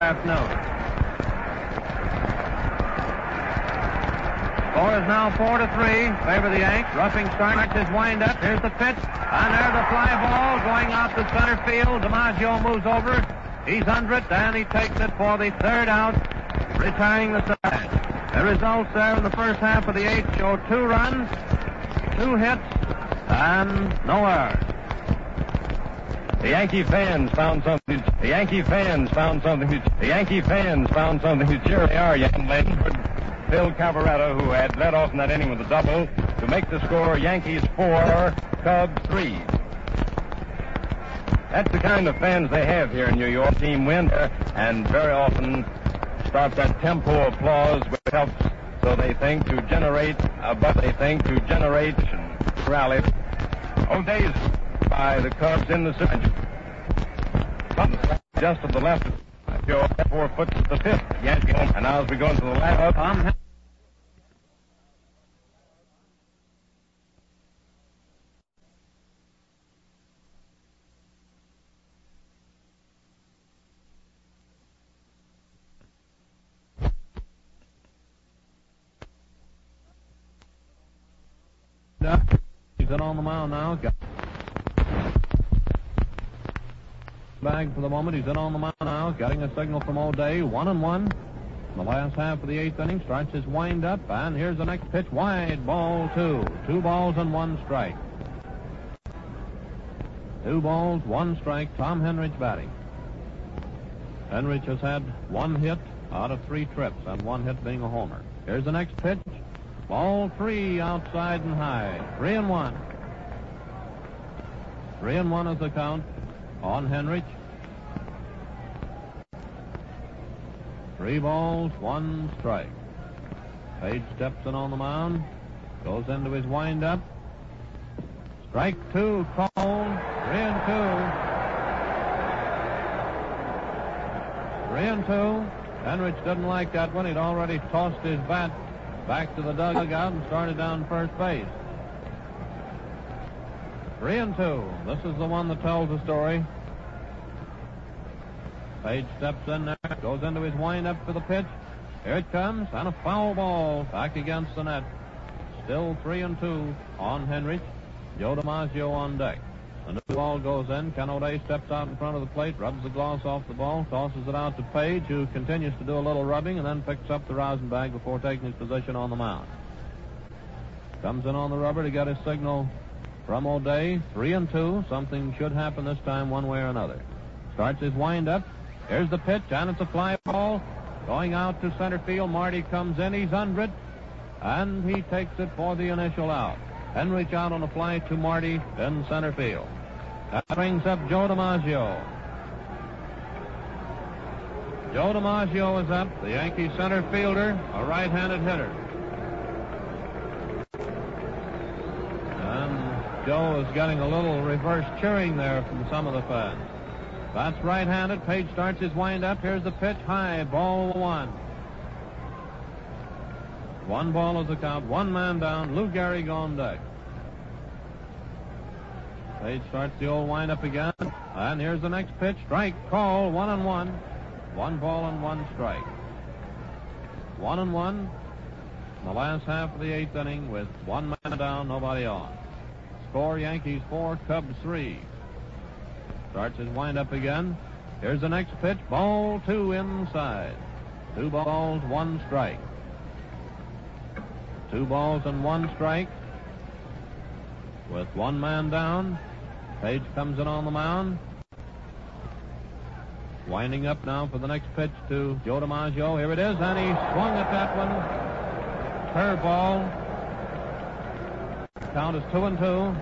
afternoon. Score is now 4-3. Favor the Yanks. Ruffing starts his windup. Here's the pitch. And there's the fly ball going out to center field. DiMaggio moves over. He's under it, and he takes it for the third out, retiring the side. The results there in the first half of the eighth show 2 runs, 2 hits, and no errors. The Yankee fans found something. The Yankee fans found something. The Yankee fans found something to cheer. They are young men. Phil Cavaretta, who had led off in that inning with a double, to make the score Yankees 4, Cubs 3. That's the kind of fans they have here in New York. Team win, and very often starts that tempo applause, which helps, so they think, to generate rally. O'Day's by the Cubs in the center. Just to the left. Joe 4 foot to the fifth. Yankee home. And now as we go into the last. He's in on the mound now. Bag for the moment. He's in on the mound now. Getting a signal from O'Day. 1-1. The last half of the eighth inning starts his wind-up. And here's the next pitch. Wide. Ball 2. 2 balls and 1 strike. 2 balls, 1 strike. Tom Henrich batting. Henrich has had 1 hit out of 3 trips, and 1 hit being a homer. Here's the next pitch. Ball 3 outside and high. 3-1. 3-1 is the count on Henrich. 3 balls, 1 strike. Page steps in on the mound. Goes into his windup. Strike 2 called. 3-2. 3-2. Henrich didn't like that one. He'd already tossed his bat back to the dugout and started down first base. 3-2. This is the one that tells the story. Page steps in there, goes into his windup for the pitch. Here it comes, and a foul ball back against the net. Still 3-2 on Henrich. Joe DiMaggio on deck. The new ball goes in. Ken O'Day steps out in front of the plate, rubs the gloss off the ball, tosses it out to Page, who continues to do a little rubbing, and then picks up the rosin bag before taking his position on the mound. Comes in on the rubber to get his signal from O'Day. 3-2. Something should happen this time one way or another. Starts his wind-up. Here's the pitch, and it's a fly ball. Going out to center field. Marty comes in. He's under it, and he takes it for the initial out. Henrich out on a fly to Marty in center field. That brings up Joe DiMaggio. Joe DiMaggio is up, the Yankee center fielder, a right-handed hitter. And Joe is getting a little reverse cheering there from some of the fans. That's right-handed. Page starts his wind-up. Here's the pitch. High. Ball 1. 1 ball is the count. 1 man down. Lou Gehrig on deck. Page starts the old wind-up again. And here's the next pitch. Strike call. 1-1. 1 ball and 1 strike. 1-1. The last half of the eighth inning with 1 man down, nobody on. Score Yankees 4, Cubs 3. Starts his wind-up again. Here's the next pitch. Ball 2 inside. 2 balls, 1 strike. 2 balls and 1 strike. With 1 man down, Page comes in on the mound. Winding up now for the next pitch to Joe DiMaggio. Here it is, and he swung at that one. Curveball. Count is 2-2.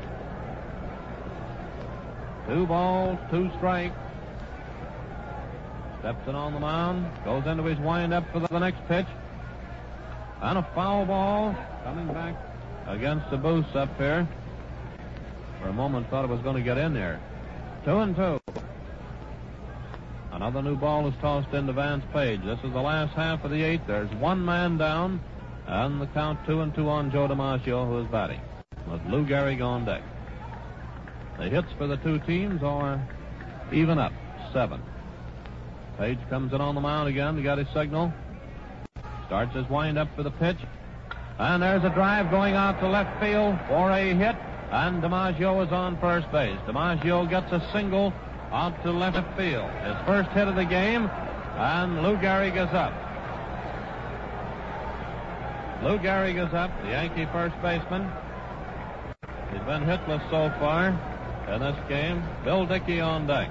2 balls, 2 strikes. Steps in on the mound. Goes into his wind-up for the next pitch. And a foul ball coming back against the booth up here. For a moment, thought it was going to get in there. 2-2. Another new ball is tossed into Vance Page. This is the last half of the eighth. There's 1 man down, and the count 2-2 on Joe DiMaggio, who is batting, with Lou Gehrig on deck. The hits for the 2 teams are even up, 7. Page comes in on the mound again. He got his signal. Starts his windup for the pitch. And there's a drive going out to left field for a hit. And DiMaggio is on first base. DiMaggio gets a single out to left field. His first hit of the game. And Lou Gehrig is up. Lou Gehrig is up, the Yankee first baseman. He's been hitless so far in this game. Bill Dickey on deck.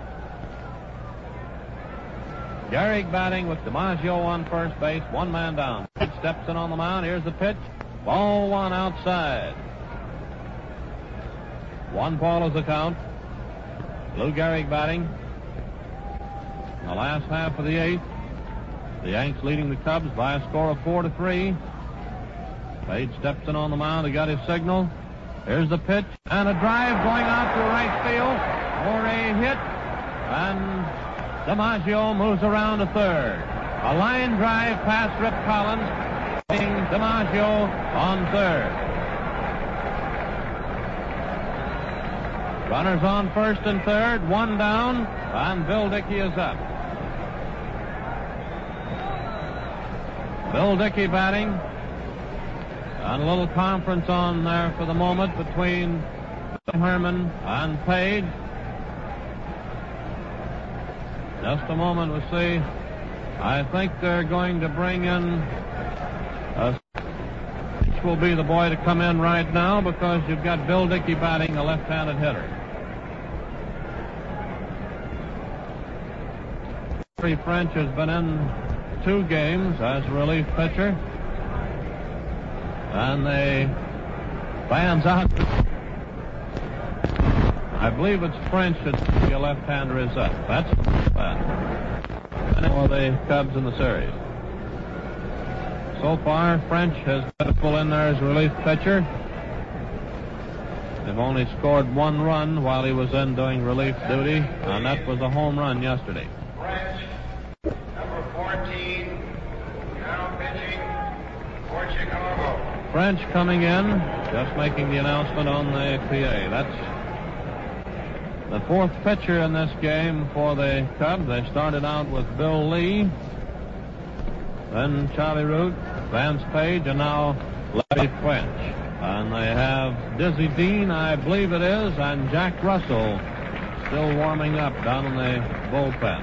Gehrig batting with DiMaggio on first base, one man down. Steps in on the mound. Here's the pitch. Ball one outside. 1 ball is the count. Lou Gehrig batting. In the last half of the 8th. The Yanks leading the Cubs by a score of 4-3. Page steps in on the mound. He got his signal. Here's the pitch. And a drive going out to right field for a hit. And DiMaggio moves around to third. A line drive past Rip Collins. DiMaggio on third. Runners on first and third. One down. And Bill Dickey is up. Bill Dickey batting. And a little conference on there for the moment between Herman and Page. Just a moment, we'll see. I think they're going to bring in which will be the boy to come in right now because you've got Bill Dickey batting, a left-handed hitter. Terry French has been in 2 games as a relief pitcher. And the fans out. I believe it's French that the left-hander is up. That's bad. For the Cubs in the series. So far, French has been full in there as a relief pitcher. They've only scored 1 run while he was in doing relief duty, and that was a home run yesterday. French, number 14, now pitching for Chicago. French coming in, just making the announcement on the PA. That's the 4th pitcher in this game for the Cubs. They started out with Bill Lee, then Charlie Root, Vance Page, and now Larry French. And they have Dizzy Dean, I believe it is, and Jack Russell still warming up down in the bullpen.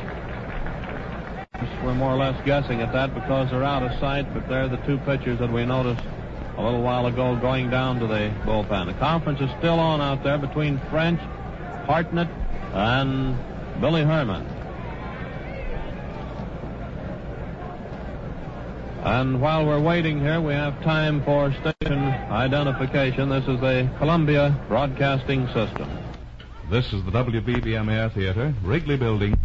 We're more or less guessing at that because they're out of sight, but they're the 2 pitchers that we noticed a little while ago going down to the bullpen. The conference is still on out there between French, Hartnett, and Billy Herman. And while we're waiting here, we have time for station identification. This is the Columbia Broadcasting System. This is the WBBM Air Theater, Wrigley Building.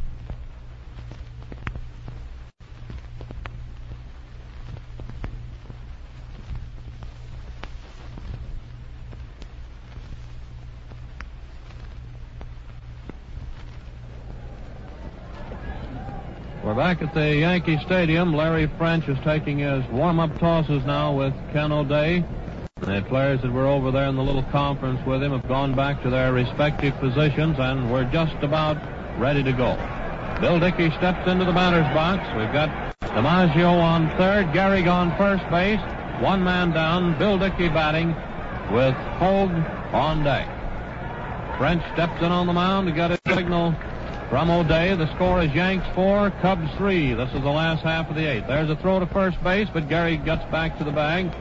We're back at the Yankee Stadium. Larry French is taking his warm-up tosses now with Ken O'Day. The players that were over there in the little conference with him have gone back to their respective positions, and we're just about ready to go. Bill Dickey steps into the batter's box. We've got DiMaggio on third, Gehrig on first base, 1 man down, Bill Dickey batting with Hogue on deck. French steps in on the mound to get a signal from O'Day. The score is Yanks 4, Cubs 3. This is the last half of the 8th. There's a throw to first base, but Gehrig gets back to the bag.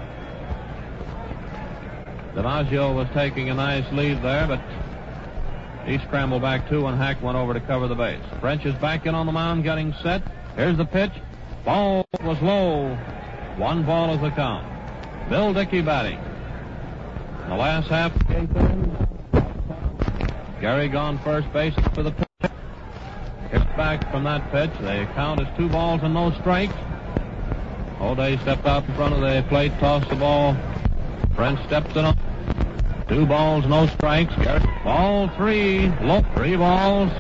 DiMaggio was taking a nice lead there, but he scrambled back too, and Hack went over to cover the base. French is back in on the mound, getting set. Here's the pitch. Ball was low. 1 ball is the count. Bill Dickey batting. In the last half of the 8th, Gehrig on first base for the pitch. Hits back from that pitch. The count is 2 balls and no strikes. O'Day stepped out in front of the plate, tossed the ball. French steps in on 2 balls, no strikes. Ball 3, low, 3 balls.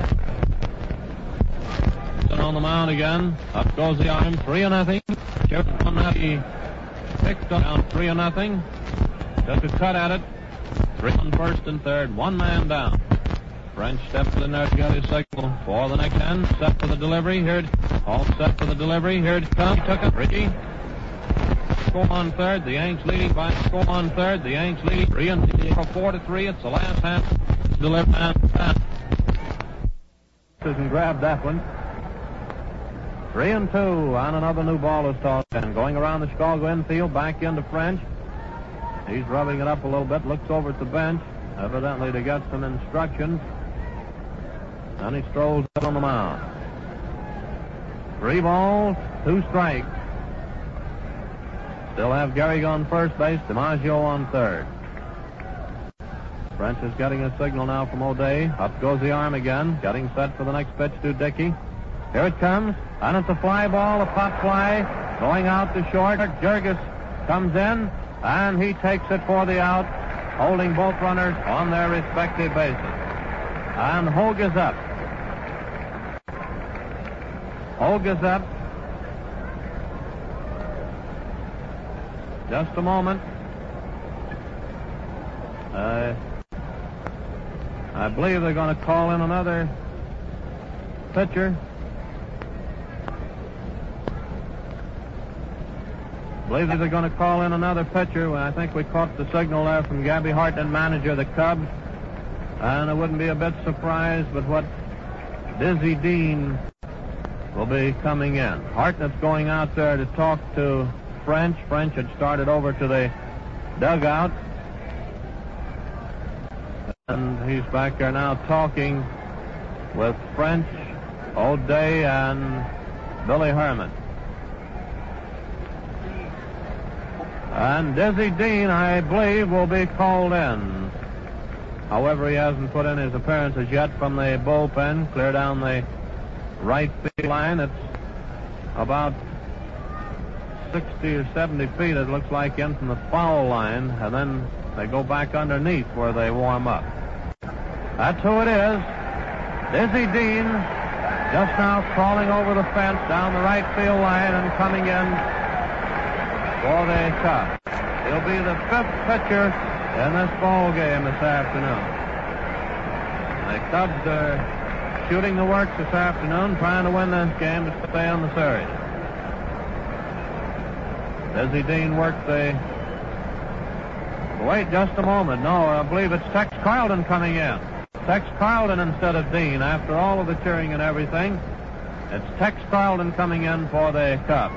And on the mound again. Up goes the arm, 3-0. He picked down 3-0. Just a cut at it. 3 on first and third, 1 man down. French steps in there to get his signal for the next end. Set for the delivery. Here it, all set for the delivery. Here it comes. Took it. Richie. Score on third. The Yanks leading by score on third. The Yanks leading 4-3. It's the last half. Delivered. And grabbed that one. 3-2 on another new ball is tossed in. Going around the Chicago infield, back into French. He's rubbing it up a little bit, looks over at the bench, evidently to get some instructions. And he strolls up on the mound. 3 balls, 2 strikes. Still have Gehrig on first base, DiMaggio on third. French is getting a signal now from O'Day. Up goes the arm again, getting set for the next pitch to Dickey. Here it comes, and it's a fly ball, a pop fly, going out to short. Jurgis comes in, and he takes it for the out, holding both runners on their respective bases. And Hogue is up. Hogue is up. Just a moment. I believe they're going to call in another pitcher. I think we caught the signal there from Gabby Hartnett, manager of the Cubs. And I wouldn't be a bit surprised but what Dizzy Dean will be coming in. Hartnett's going out there to talk to French. French had started over to the dugout. And he's back there now talking with French, O'Day, and Billy Herman. And Dizzy Dean, I believe, will be called in. However, he hasn't put in his appearances yet from the bullpen. Clear down the right field line. It's about 60 or 70 feet, it looks like, in from the foul line. And then they go back underneath where they warm up. That's who it is. Dizzy Dean just now crawling over the fence down the right field line and coming in for the Cubs. He'll be the 5th pitcher in this ball game this afternoon. The Cubs are shooting the works this afternoon, trying to win this game to stay on the series. Dizzy Dean works the... Wait just a moment. No, I believe it's Tex Carlton coming in. Tex Carlton instead of Dean. After all of the cheering and everything, it's Tex Carlton coming in for the Cubs.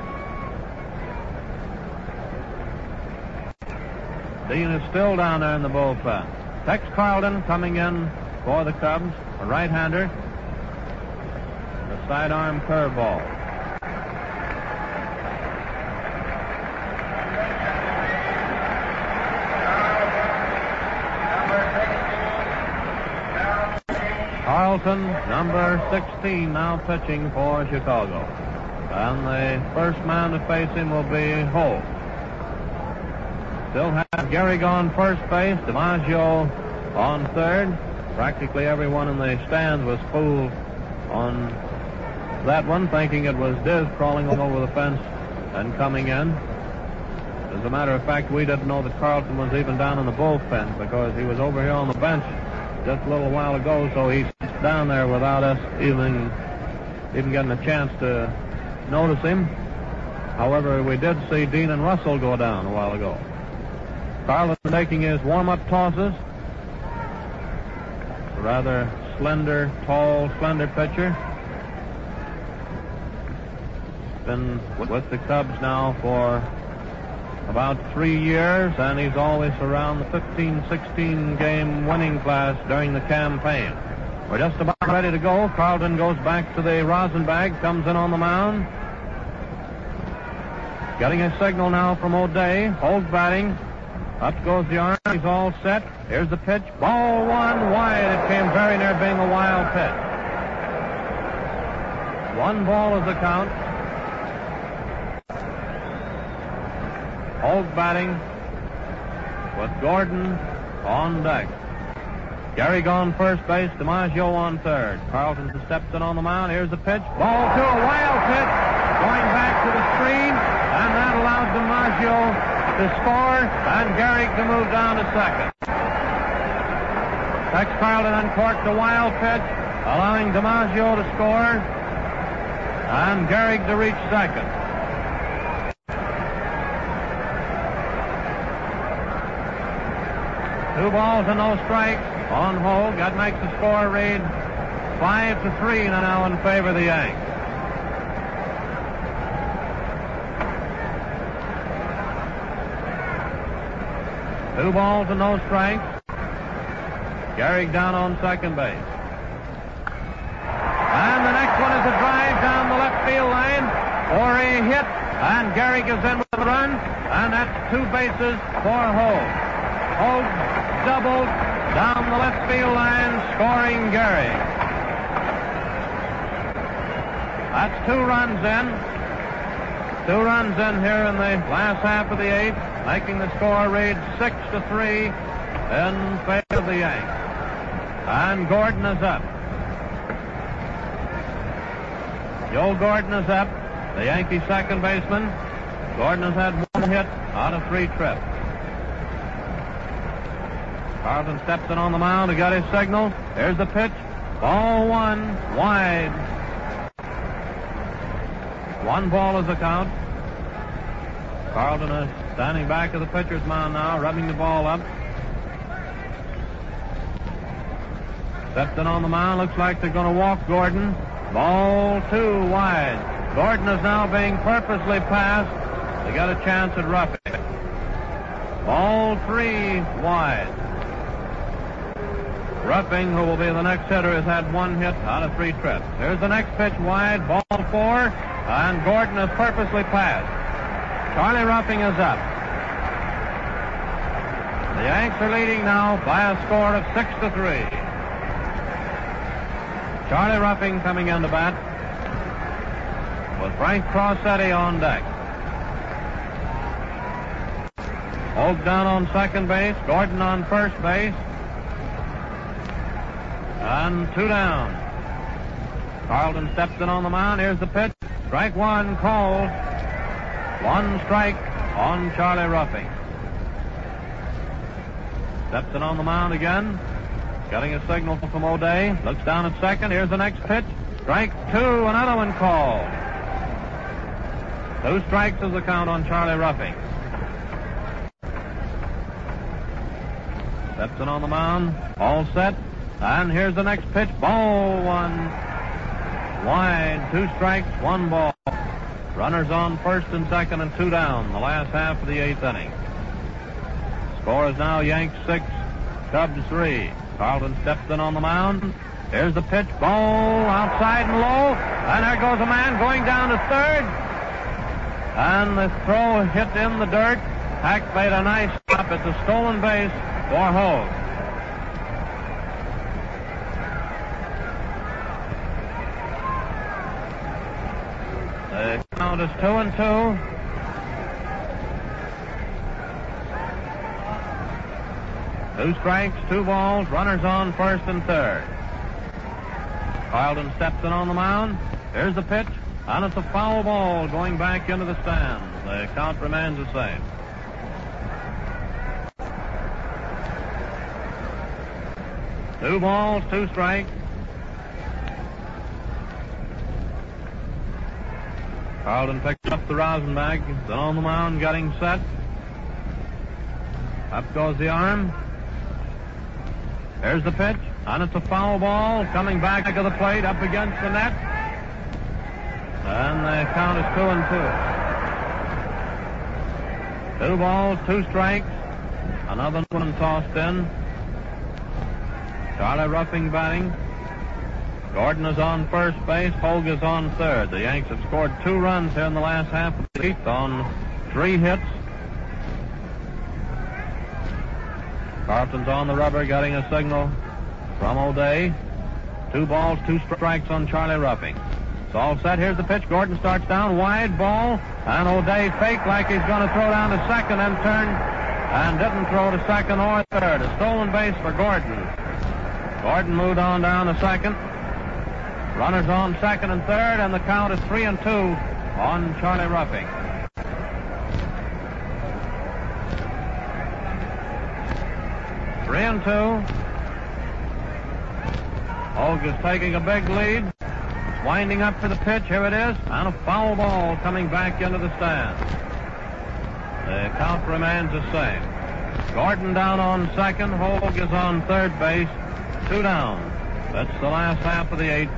Dean is still down there in the bullpen. Tex Carlton coming in for the Cubs, a right-hander. The sidearm curveball. Carlton, number 16, now pitching for Chicago. And the first man to face him will be Hogue. Still have Gehrig on first base, DiMaggio on third. Practically everyone in the stands was fooled on that one, thinking it was Diz crawling over the fence and coming in. As a matter of fact, we didn't know that Carlton was even down in the bullpen because he was over here on the bench just a little while ago, so he sits down there without us even getting a chance to notice him. However, we did see Dean and Russell go down a while ago. Carlton making his warm-up tosses. A rather slender, tall, slender pitcher. Been with the Cubs now for about 3 years, and he's always around the 15-16 game winning class during the campaign. We're just about ready to go. Carlton goes back to the rosin bag, comes in on the mound. Getting a signal now from O'Day. Hogue batting. Up goes the arm. He's all set. Here's the pitch. Ball one wide. It came very near being a wild pitch. 1 ball is the count. Hogue batting with Gordon on deck. Gehrig on first base, DiMaggio on third. Carlton steps in on the mound. Here's the pitch. Ball 2, a wild pitch. Going back to the screen, and that allows DiMaggio to score and Gehrig to move down to second. Tex Carlton uncorked a wild pitch, allowing DiMaggio to score and Gehrig to reach second. Two balls and no strikes on Hogue. That makes the score read 5-3 now in favor of the Yanks. Two balls and no strikes. Gehrig down on second base. And the next one is a drive down the left field line for a hit. And Gehrig is in with a run. And that's two bases for Hogue. Hogue doubled down the left field line, scoring Gehrig. That's 2 runs in. 2 runs in here in the last half of the 8th, making the score read 6-3 in favor of the Yanks. And Gordon is up. Joe Gordon is up, the Yankee second baseman. Gordon has had 1 hit out of 3 trips. Carlton steps in on the mound to get his signal. Here's the pitch. Ball 1, wide. 1 ball is the count. Carlton is standing back of the pitcher's mound now, rubbing the ball up. Steps in on the mound. Looks like they're going to walk Gordon. Ball 2, wide. Gordon is now being purposely passed. They got a chance at roughing. Ball 3, wide. Ruffing, who will be the next hitter, has had 1 hit out of 3 trips. Here's the next pitch, wide, ball 4, and Gordon is purposely passed. Charlie Ruffing is up. The Yanks are leading now by a score of 6-3. Charlie Ruffing coming in to bat with Frank Crossetti on deck. Hogue down on second base, Gordon on first base. And 2 down. Carlton steps in on the mound. Here's the pitch. Strike 1 called. 1 strike on Charlie Ruffing. Steps in on the mound again. Getting a signal from O'Day. Looks down at second. Here's the next pitch. Strike 2. Another one called. 2 strikes is the count on Charlie Ruffing. Steps in on the mound. All set. And here's the next pitch. Ball 1. Wide. 2 strikes, 1 ball. Runners on first and second and 2 down. The last half of the 8th inning. Score is now Yanks 6, Cubs 3. Carlton steps in on the mound. Here's the pitch. Ball outside and low. And there goes a man going down to third. And the throw hit in the dirt. Hack made a nice stop. It's a stolen base for Hogue. The count is 2-2. Two strikes, 2 balls, runners on first and third. Carlton steps in on the mound. Here's the pitch, and it's a foul ball going back into the stands. The count remains the same. Two balls, 2 strikes. Carlton picks up the rosin bag. Then on the mound, getting set. Up goes the arm. Here's the pitch, and it's a foul ball coming back to the plate, up against the net. And the count is 2-2. 2 balls, 2 strikes. Another one tossed in. Charlie Ruffing batting. Gordon is on first base. Hogue is on third. The Yanks have scored 2 runs here in the last half of the 8th on 3 hits. Carlton's on the rubber, getting a signal from O'Day. 2 balls, 2 strikes on Charlie Ruffing. It's all set. Here's the pitch. Gordon starts down, wide ball, and O'Day faked like he's going to throw down to second and turned and didn't throw to second or third. A stolen base for Gordon. Gordon moved on down to second. Runners on second and third, and the count is 3-2 on Charlie Ruffing. Hogue is taking a big lead. Winding up for the pitch. Here it is. And a foul ball coming back into the stand. The count remains the same. Gordon down on second. Hogue is on third base. 2 down. That's the last half of the 8th.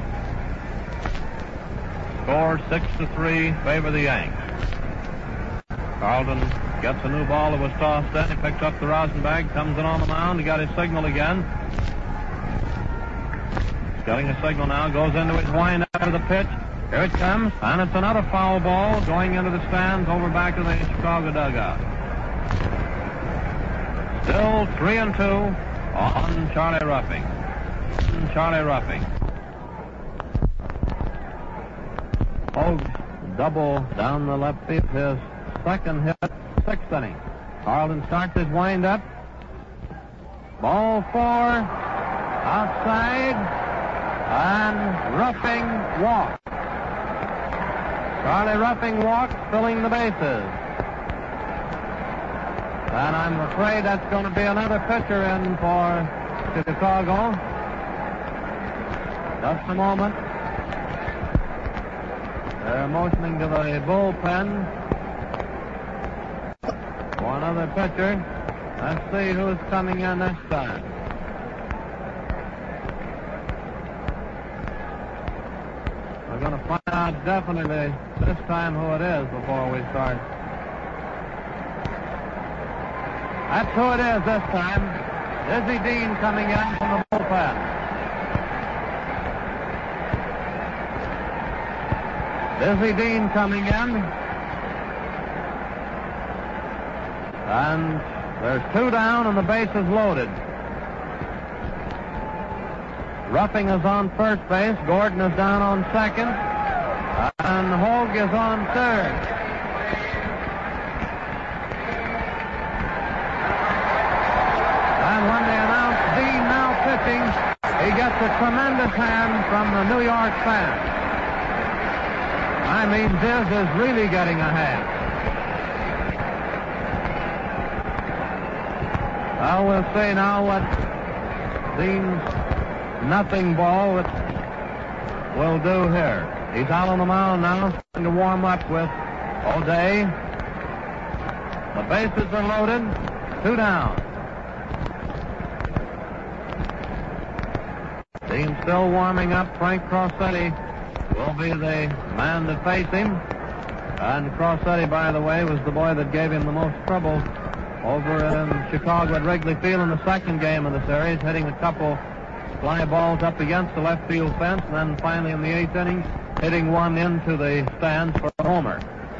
Score 6-3. Favor the Yanks. Carlton gets a new ball that was tossed in. He picks up the rosin bag. Comes in on the mound. He got his signal again. Getting a signal now, goes into his wind after the pitch. Here it comes, and it's another foul ball going into the stands over back to the Chicago dugout. Still 3-2 on Charlie Ruffing. Hogue double down the left field, his second hit, 6th inning. Carlton starts his wind up. Ball 4, outside. And Ruffing walks. Charlie Ruffing walks, filling the bases. And I'm afraid that's going to be another pitcher in for Chicago. Just a moment. They're motioning to the bullpen for another pitcher. Let's see who's coming in this time. We're going to find out definitely this time who it is before we start. That's who it is this time. Dizzy Dean coming in from the bullpen. Dizzy Dean coming in. And there's 2 down and the base is loaded. Ruffing is on first base. Gordon is down on second. And Hogue is on third. And when they announce Dean now pitching, he gets a tremendous hand from the New York fans. I mean, Diz is really getting a hand. Well, we'll see now what Dean's nothing ball will do here. He's out on the mound now, starting to warm up with O'Day. The bases are loaded. 2 down. Dean still warming up. Frank Crossetti will be the man to face him. And Crossetti, by the way, was the boy that gave him the most trouble over in Chicago at Wrigley Field in the second game of the series, hitting a couple fly balls up against the left field fence, and then finally in the 8th inning, hitting one into the stands for a homer.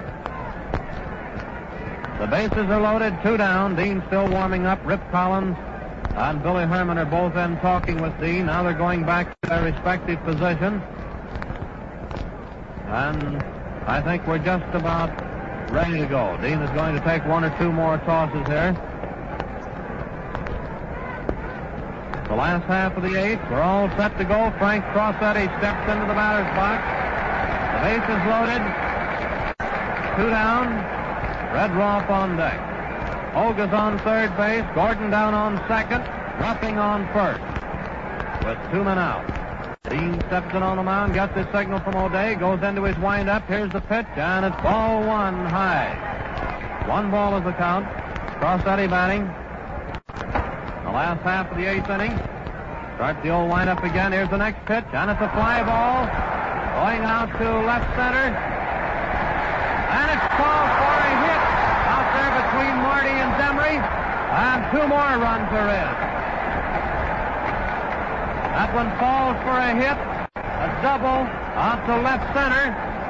The bases are loaded, 2 down. Dean still warming up. Rip Collins and Billy Herman are both in talking with Dean. Now they're going back to their respective positions. And I think we're just about ready to go. Dean is going to take 1 or 2 more tosses here. The last half of the 8th, we're all set to go. Frank Crossetti steps into the batter's box. The base is loaded. 2 down. Red Rolfe on deck. Hogue is on third base. Gordon down on second. Ruffing on first. With 2 men out. Dean steps in on the mound, gets his signal from O'Day, goes into his windup. Here's the pitch, and it's ball 1 high. 1 ball is the count. Crossetti batting. The last half of the 8th inning. Starts the old windup again. Here's the next pitch, and it's a fly ball. Going out to left center. And it's called for a hit out there between Marty and Demery. And 2 more runs are in. That one falls for a hit. A double out to left center.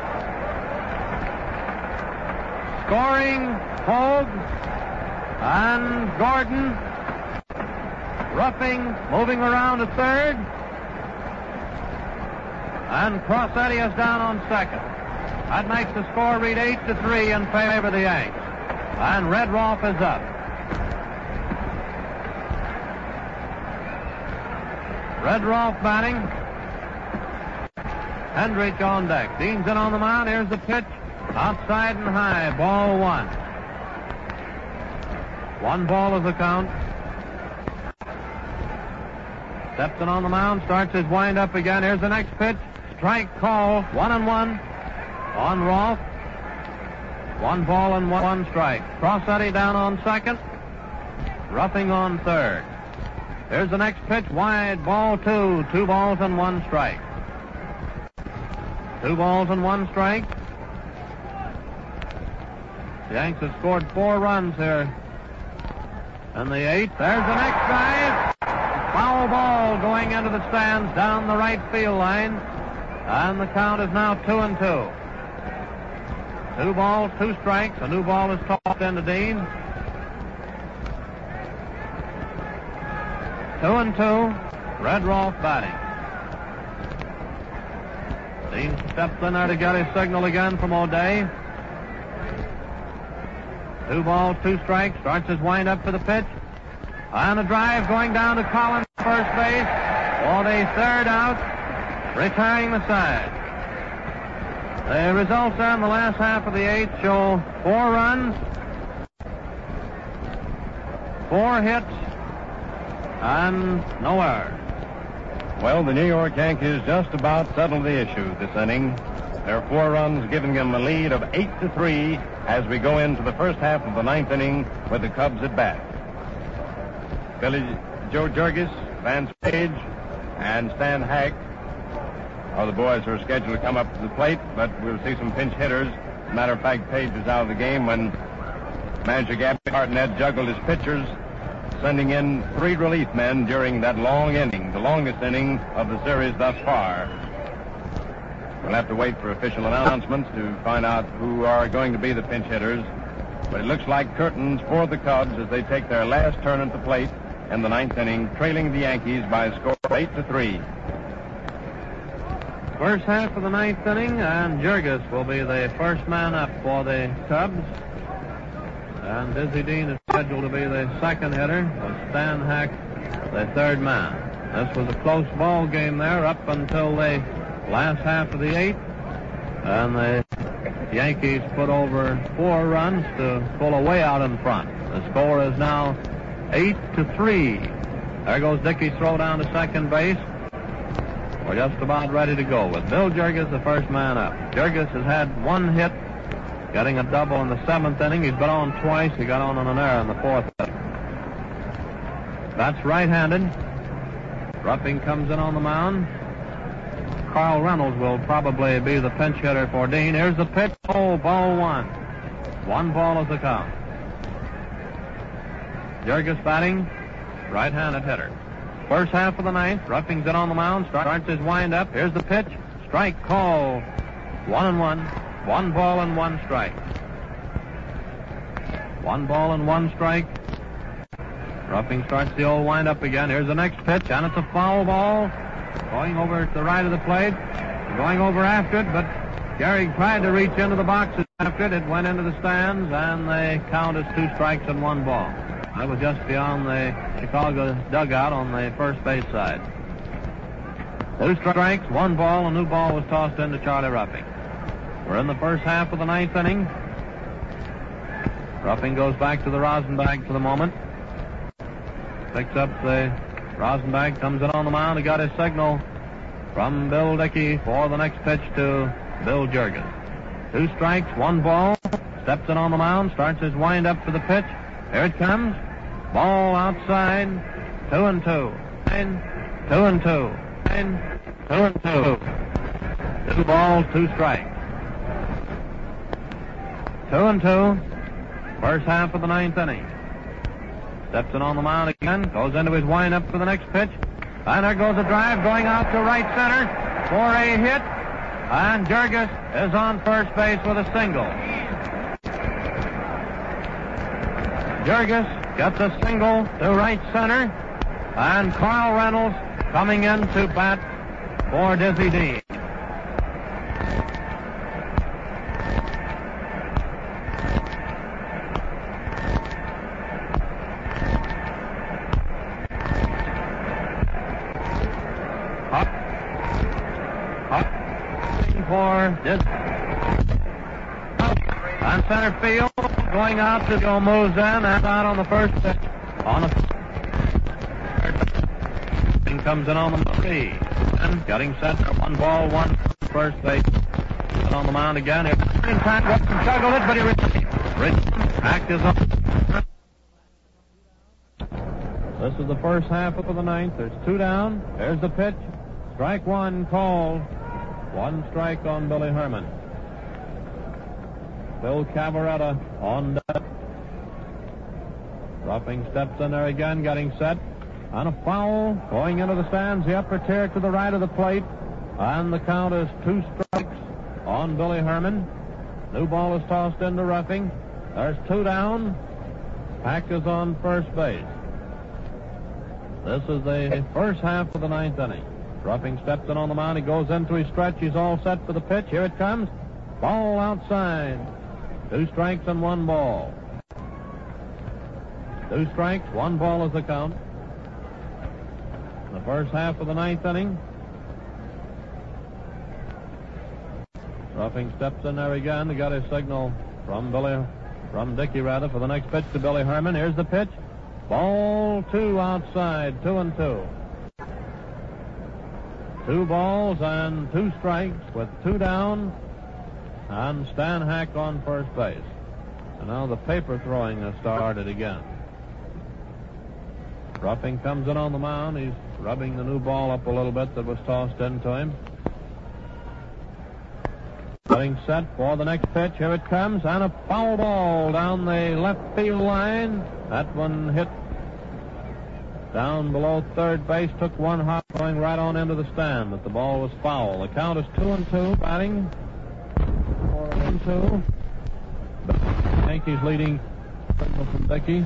Scoring Hogue and Gordon. Ruffing moving around to third. And Crossetti is down on second. That makes the score read 8-3 in favor of the Yanks. And Red Rolfe is up. Red Rolfe batting. Hendrich on deck. Dean's in on the mound. Here's the pitch. Outside and high. Ball 1. 1 ball is the count. steps in on the mound, starts his wind-up again. Here's the next pitch. Strike call, 1-1 on Rolfe. 1 ball and 1 strike. Crossetti down on second. Ruffing on third. Here's the next pitch, wide, ball 2. 2 balls and 1 strike. 2 balls and 1 strike. The Yanks have scored 4 runs here in the 8th. There's the next drive. Foul ball going into the stands down the right field line. And the count is now 2-2. 2 balls, 2 strikes. A new ball is tossed into Dean. 2-2. Red Rolfe batting. Dean steps in there to get his signal again from O'Day. 2 balls, 2 strikes. Starts his wind-up for the pitch. And a drive going down to Collins, first base, for the 3rd out, retiring the side. The results in the last half of the 8th show 4 runs, 4 hits, and no errors. Well, the New York Yankees just about settled the issue this inning. There are 4 runs giving them a lead of 8-3 as we go into the first half of the 9th inning with the Cubs at bat. Joe Jurgis, Vance Page, and Stan Hack are the boys who are scheduled to come up to the plate, but we'll see some pinch hitters. As a matter of fact, Page is out of the game when manager Gabby Hartnett juggled his pitchers, sending in 3 relief men during that long inning, the longest inning of the series thus far. We'll have to wait for official announcements to find out who are going to be the pinch hitters, but it looks like curtains for the Cubs as they take their last turn at the plate in the 9th inning, trailing the Yankees by a score of 8-3. First half of the 9th inning, and Jurgis will be the first man up for the Cubs. And Dizzy Dean is scheduled to be the second hitter, with Stan Hack the 3rd man. This was a close ball game there up until the last half of the 8th. And the Yankees put over 4 runs to pull away out in front. The score is now 8-3. There goes Dickey's throw down to second base. We're just about ready to go with Bill Jurgis, the first man up. Jurgis has had 1 hit, getting a double in the 7th inning. He's been on twice. He got on an error in the 4th inning. That's right-handed. Ruffing comes in on the mound. Carl Reynolds will probably be the pinch hitter for Dean. Here's the pitch. Oh, ball 1. 1 ball is the count. Jurgis batting, right-handed hitter. First half of the 9th, Ruffing's in on the mound, starts his wind-up. Here's the pitch. Strike call. 1-1. 1 ball and 1 strike. 1 ball and 1 strike. Ruffing starts the old wind-up again. Here's the next pitch, and it's a foul ball. Going over to the right of the plate. Going over after it, but Gehrig tried to reach into the box after it. It went into the stands, and the count is 2 strikes and 1 ball. That was just beyond the Chicago dugout on the first base side. 2 strikes, 1 ball. A new ball was tossed into Charlie Ruffing. We're in the first half of the 9th inning. Ruffing goes back to the rosin bag for the moment. Picks up the rosin bag, comes in on the mound. He got his signal from Bill Dickey for the next pitch to Bill Jurgis. 2 strikes, 1 ball. Steps in on the mound, starts his wind-up for the pitch. Here it comes. Ball outside. 2-2. 2-2. 2-2. 2 balls, 2 strikes. 2-2. First half of the 9th inning. Steps in on the mound again. Goes into his wind-up for the next pitch. And there goes a drive going out to right center for a hit. And Jurgis is on first base with a single. Jurgis gets a single to right center, and Carl Reynolds coming in to bat for Dizzy Dean. Up for Dizzy. On center field, going out to Joe Mosen, and out on the first pitch. On the Roughing comes in on the three. And getting set for 1 ball, 1 first base. And on the mound again. In time, Ruffing juggled it, but he received. Hack is up. This is the first half of the ninth. There's 2 down. There's the pitch. Strike 1 called. 1 strike on Billy Herman. Phil Cavaretta on deck. Ruffing steps in there again, getting set. On a foul, going into the stands, the upper tier to the right of the plate. And the count is 2 strikes on Billy Herman. New ball is tossed into Ruffing. There's 2 down. Hack is on first base. This is the first half of the ninth inning. Ruffing steps in on the mound. He goes into his stretch. He's all set for the pitch. Here it comes. Ball outside. 2 strikes and 1 ball. 2 strikes, 1 ball is the count. The first half of the ninth inning. Ruffing steps in there again. He got his signal from Dickey for the next pitch to Billy Herman. Here's the pitch. Ball 2 outside, 2-2. 2 balls and 2 strikes with 2 down, and Stan Hack on first base. And now the paper throwing has started again. Ruffing comes in on the mound. He's rubbing the new ball up a little bit that was tossed into him. Getting set for the next pitch. Here it comes, and a foul ball down the left field line. That one hit down below third base, took 1 hop, going right on into the stand, but the ball was foul. The count is 2-2, batting 4-2. Yankees leading from Dickey.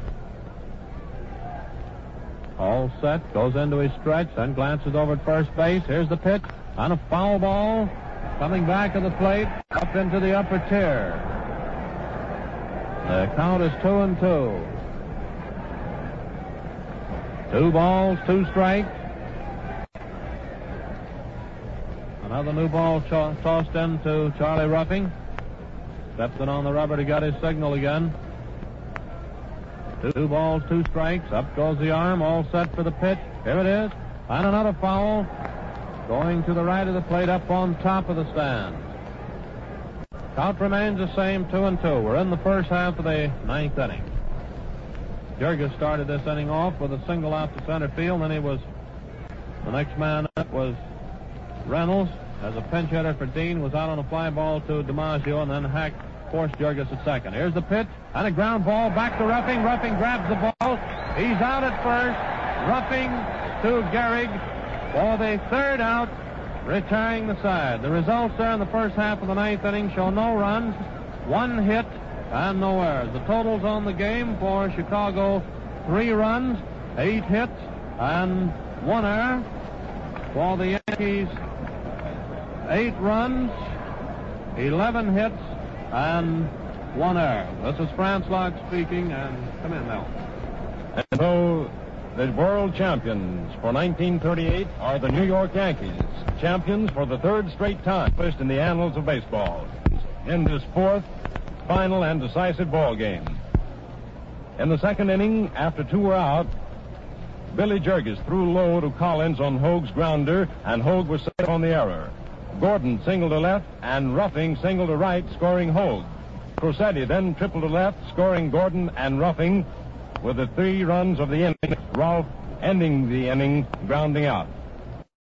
All set, goes into his stretch, then glances over at first base. Here's the pitch, and a foul ball coming back to the plate, up into the upper tier. The count is 2-2. 2 balls, 2 strikes. Another new ball tossed into Charlie Ruffing. Steps in on the rubber to get his signal again. 2 balls, 2 strikes. Up goes the arm, all set for the pitch. Here it is. And another foul going to the right of the plate, up on top of the stand. Count remains the same, 2-2. We're in the first half of the ninth inning. Jurgis started this inning off with a single out to center field, and the next man up was Reynolds. As a pinch hitter for Dean, was out on a fly ball to DiMaggio, and then Hack forced Jurgis at second. Here's the pitch, and a ground ball back to Ruffing. Ruffing grabs the ball. He's out at first. Ruffing to Gehrig for the 3rd out, retiring the side. The results there in the first half of the ninth inning show no runs, 1 hit, and no errors. The totals on the game for Chicago: 3 runs, 8 hits, and 1 error. For the Yankees, 8 runs, 11 hits, and 1 error. This is Franz Locke speaking, and come in now. And so the world champions for 1938 are the New York Yankees, champions for the 3rd straight time, first in the annals of baseball, in this 4th final and decisive ball game. In the 2nd inning, after 2 were out, Billy Jurgis threw low to Collins on Hoag's grounder, and Hoag was safe on the error. Gordon singled to left, and Ruffing singled to right, scoring Hoag. Crosetti then tripled to left, scoring Gordon and Ruffing with the 3 runs of the inning, Rolfe ending the inning grounding out.